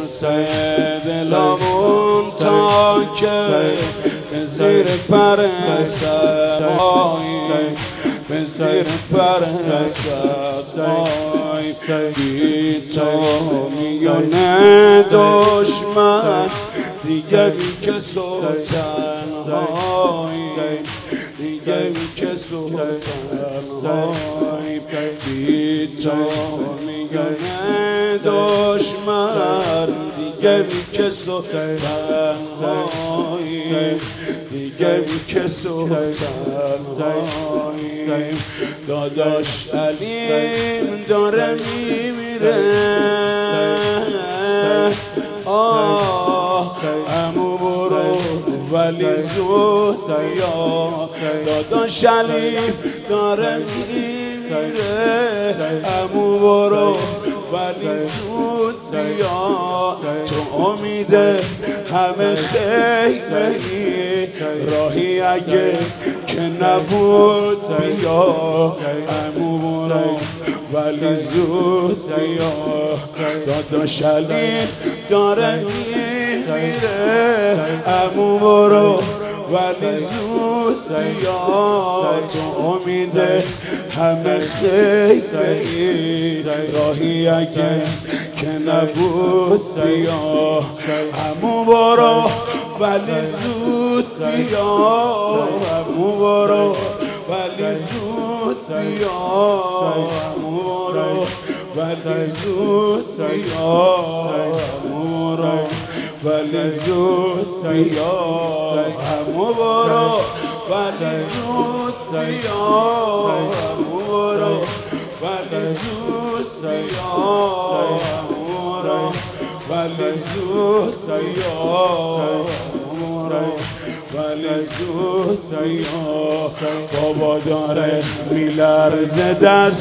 دلمون تا که به زیر پر سبایی به زیر پر سبایی بی تو میونه دشمن دیگه بی کس و تنهایی دیگه بی کس و تنهایی بی تو میونه دشمن دیگه بی کس و تنهایی دیگه بی کس و تنهایی داداش علیم داره میمیره عمو برو ولی زود بیا داداش علیم داره میمیره عمو برو ولی زود بیا تو امید همه خیمه‌ای راهی اگه که نبود بیا عمو برو ولی زود بیا داداش علیم داره میمیره عمو برو ولی زود بیا تو امید همه خیمه‌ای راهی اگه که نبود بیا عمو برو ولی زود بیا عمو برو ولی زود بیا عمو برو ولی زود بیا عمو برو ولی زود بیا عمو برو ولی زود بیا عمو برو ولی زود بیا عمو برو ولی زود بیا عمو برو ولی زود بیا بابا داره میلرزه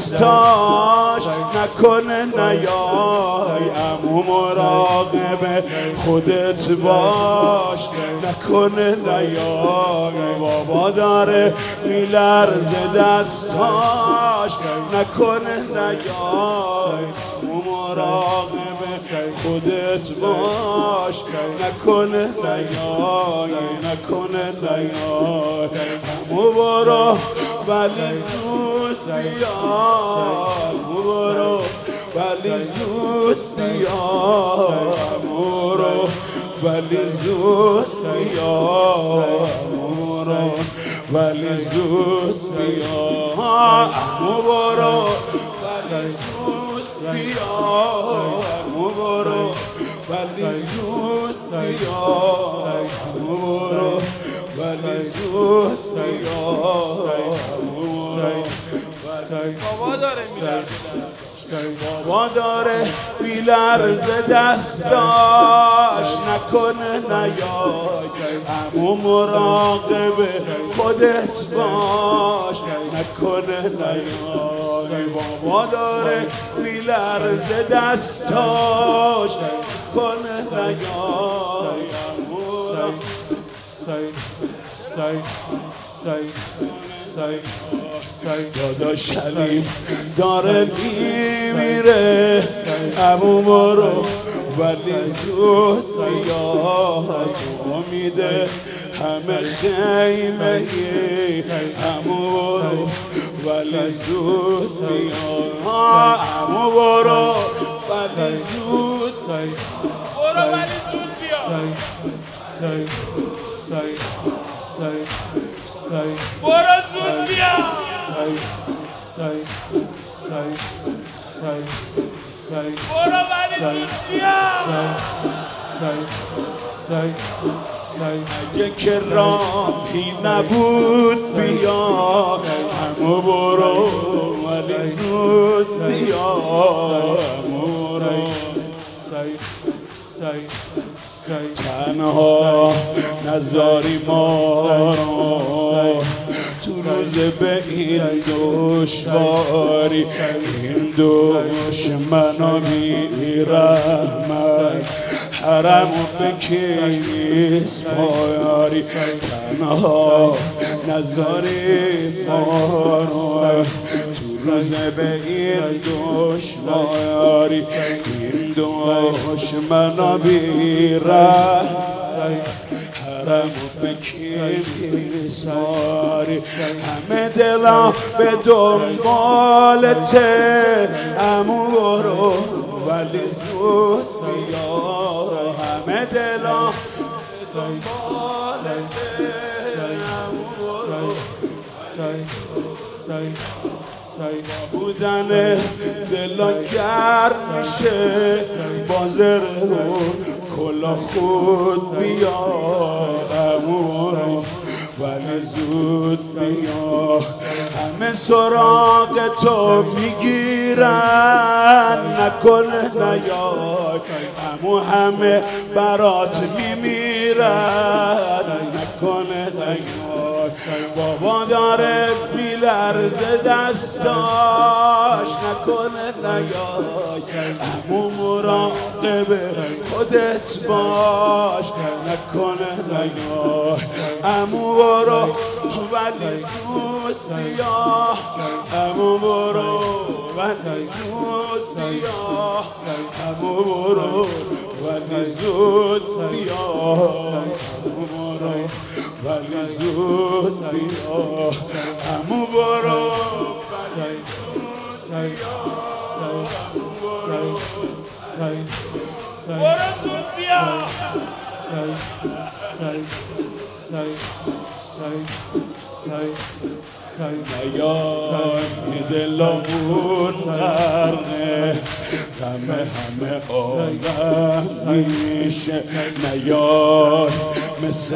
دستاش نکنه نیای عمو مراقب خودت باش نکنه نیای بابا داره میلرزه دستاش نکنه نیای عمو مراقب خودت باش نکنه نیای نکنه نیای عمو برو ولی زود بیا عمو برو ولی زود بیا عمو برو ولی زود بیا عمو برو ولی زود بیا عمو برو ولی زود بیا عمو برو ولی زود بیا عمو برو ولی زود بیا عمو برو بابا داره بابا داره میلرزه دستاش نکنه نیای عمو مراقب خودت باش نکنه نیای بابا داره میلرزه دستاش نکنه نیای عمو داداش علیم داره میمیره عمو برو ولی زود بیا تو امید همه خیمه‌ای عمو برو ولی زود بیا عمو برو ولی زود برو ولی زود بیا برو زود بیا برو ولی زود بیا اگه که راهی نبود بیا عمو برو ولی زود بیا عمو برو تنها نذاری ما رو تو روز به این دشواری این دشمنا بی رحمت حرمو بکی سپاری تنها نذاری ما رو تو روز به این دشواری این این دشمنا بیره حرم به کی میسپاری همه دلا به دنبالته عمو برو ولی زود بیا همه دلا به دنبالته عمو برو بودن دلا گرم میشه بازر کلا خود بیا عمو ولی زود بیا همه سراغ تو میگیرن نکنه نیای عمو همه برات میمیرن نکنه نیای بابا داره میلرزه دستاش نکنه نیای عمو مراقب خودت باش نکنه نیای عمو برو ولی زود بیا عمو برو ولی زود بیا عمو برو ولی زود بیا عمو برو ولی زود بیا عمو برو ولی زود بیا برو زود بیا نیای دلمون غرقه همه عالم میشه نیای مثل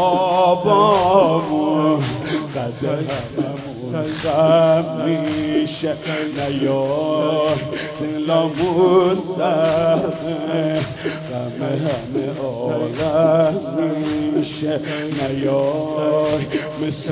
بابامون قد هممون غم میشه نیای دلمون غرقه همه عالم میشه نیای مثل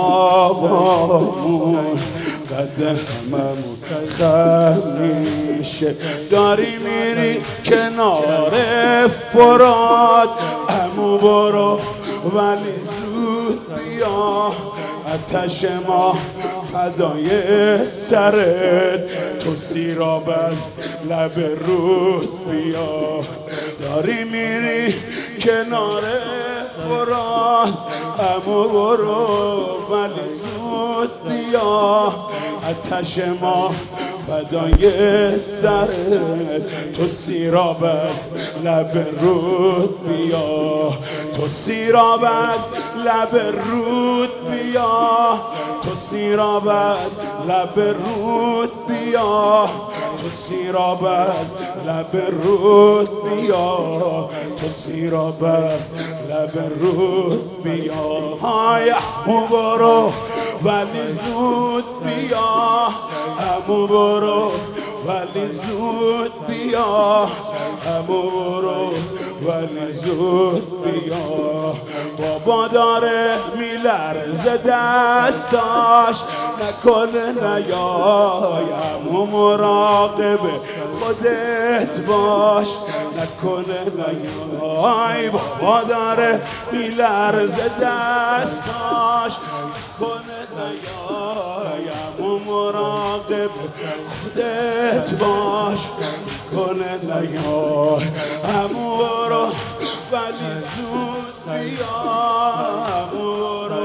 بابامون قد هممون خم میشه داری میری کنار فرات عمو برو ولی زود بیا آتش ما فدای سرت تو سیراب از لب رود بیا داری میری کنار فرات عمو برو ولی زود بیا آتش ما فدای سرت تو سیراب از لب رود بیا تو سیراب از لب رود بیا تو سیراب از لب رود بیا تو سیراب از لب رود بیا تو سیراب از لب رود بیا های عمو برو ولی زود بیا عمو برو ولی زود بیا عمو برو ولی زود بیا بابا داره میلرزه دستاش نکنه نیای عمو مراقب خودت باش نکنه نیای بابا داره میلرزه دستاش نکنه نیای عمو مراقب خودت باش نکنه نیای عمو برو ولی زود بیا عمو برو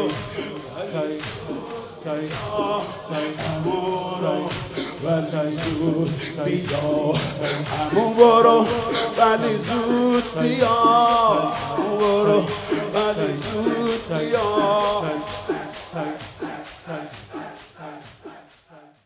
عمو برو ولی زود بیا عمو برو ولی زود بیا عمو برو ولی زود بیا